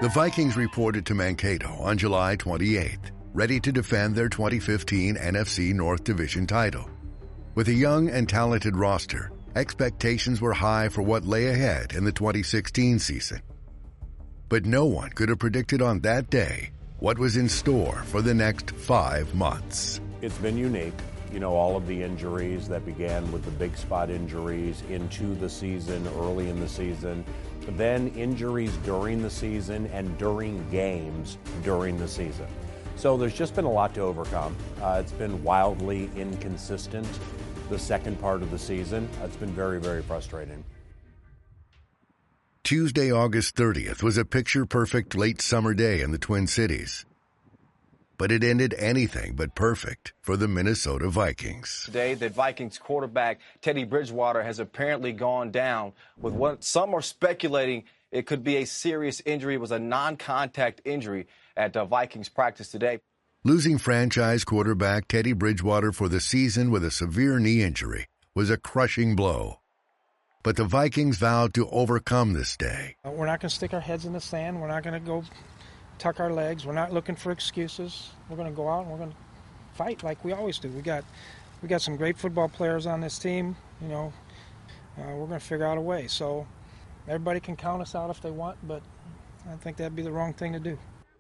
The Vikings reported to Mankato on July 28th, ready to defend their 2015 NFC North Division title. With a young and talented roster, expectations were high for what lay ahead in the 2016 season. But no one could have predicted on that day what was in store for the next 5 months. It's been unique. You know, all of the injuries that began with the big spot injuries into the season, early in the season, then injuries during the season and during games during the season. So there's just been a lot to overcome. It's been wildly inconsistent the second part of the season. It's been very, very frustrating. Tuesday, August 30th was a picture-perfect late summer day in the Twin Cities. But it ended anything but perfect for the Minnesota Vikings. Today, the Vikings quarterback Teddy Bridgewater has apparently gone down with what some are speculating it could be a serious injury. It was a non-contact injury at Vikings practice today. Losing franchise quarterback Teddy Bridgewater for the season with a severe knee injury was a crushing blow. But the Vikings vowed to overcome this day. We're not going to stick our heads in the sand. We're not going to go tuck our legs. We're not looking for excuses. We're going to go out and we're going to fight like we always do. We got some great football players on this team. You know, we're going to figure out a way. So everybody can count us out if they want, but I think that'd be the wrong thing to do.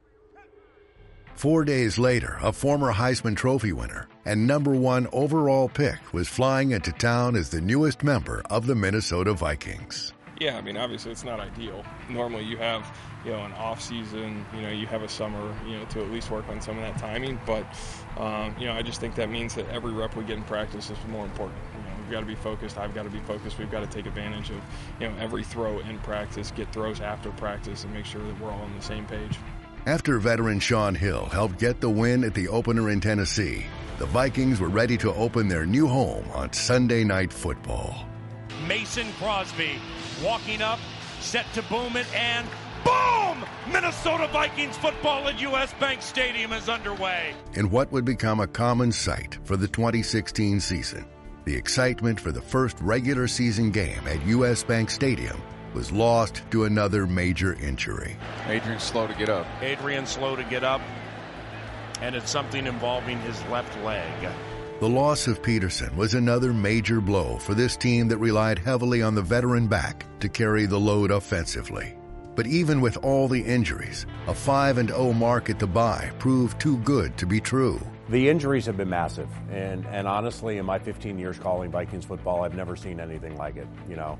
4 days later, a former Heisman Trophy winner and #1 overall pick was flying into town as the newest member of the Minnesota Vikings. Yeah, I mean, obviously it's not ideal. Normally you have, an off season, you have a summer, to at least work on some of that timing. But, I just think that means that every rep we get in practice is more important. We've got to be focused. I've got to be focused. We've got to take advantage of, every throw in practice, get throws after practice, and make sure that we're all on the same page. After veteran Shaun Hill helped get the win at the opener in Tennessee, the Vikings were ready to open their new home on Sunday Night Football. Mason Crosby walking up, set to boom it, and boom! Minnesota Vikings football at U.S. Bank Stadium is underway. In what would become a common sight for the 2016 season, the excitement for the first regular season game at U.S. Bank Stadium was lost to another major injury. Adrian's slow to get up. And it's something involving his left leg. The loss of Peterson was another major blow for this team that relied heavily on the veteran back to carry the load offensively. But even with all the injuries, a 5-0 mark at the bye proved too good to be true. The injuries have been massive, and honestly, in my 15 years calling Vikings football, I've never seen anything like it.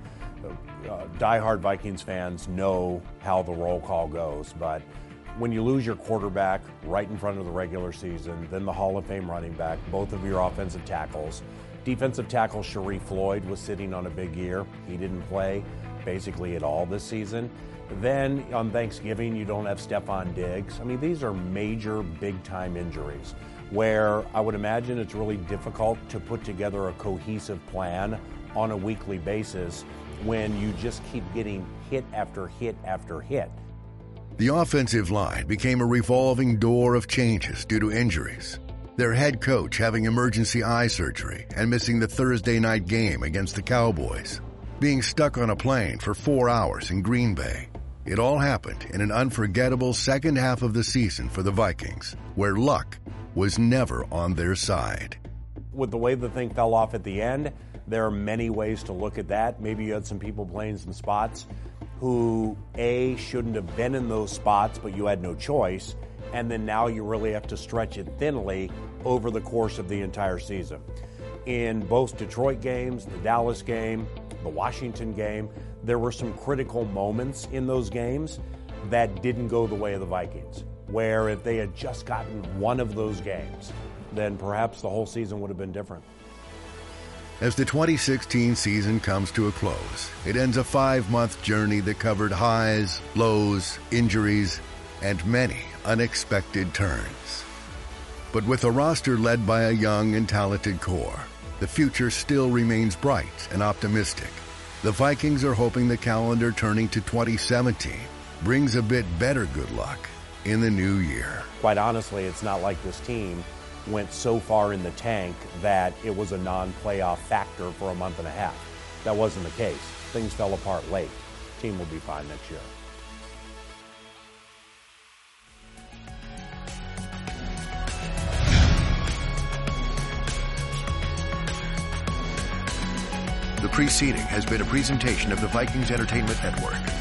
Diehard Vikings fans know how the roll call goes, but when you lose your quarterback right in front of the regular season, then the Hall of Fame running back, both of your offensive tackles, defensive tackle Sharif Floyd was sitting on a big year. He didn't play basically at all this season. Then on Thanksgiving, you don't have Stephon Diggs. I mean, these are major, big-time injuries where I would imagine it's really difficult to put together a cohesive plan on a weekly basis when you just keep getting hit after hit after hit. The offensive line became a revolving door of changes due to injuries. Their head coach having emergency eye surgery and missing the Thursday night game against the Cowboys. Being stuck on a plane for 4 hours in Green Bay. It all happened in an unforgettable second half of the season for the Vikings, where luck was never on their side. With the way the thing fell off at the end, there are many ways to look at that. Maybe you had some people playing some spots who, A, shouldn't have been in those spots, but you had no choice, and then now you really have to stretch it thinly over the course of the entire season. In both Detroit games, the Dallas game, the Washington game, there were some critical moments in those games that didn't go the way of the Vikings, where if they had just gotten one of those games, then perhaps the whole season would have been different. As the 2016 season comes to a close, it ends a 5-month journey that covered highs, lows, injuries, and many unexpected turns. But with a roster led by a young and talented core, the future still remains bright and optimistic. The Vikings are hoping the calendar turning to 2017 brings a bit better good luck in the new year. Quite honestly, it's not like this team went so far in the tank that it was a non-playoff factor for a month and a half. That wasn't the case. Things fell apart late. The team will be fine next year. The preceding has been a presentation of the Vikings Entertainment Network.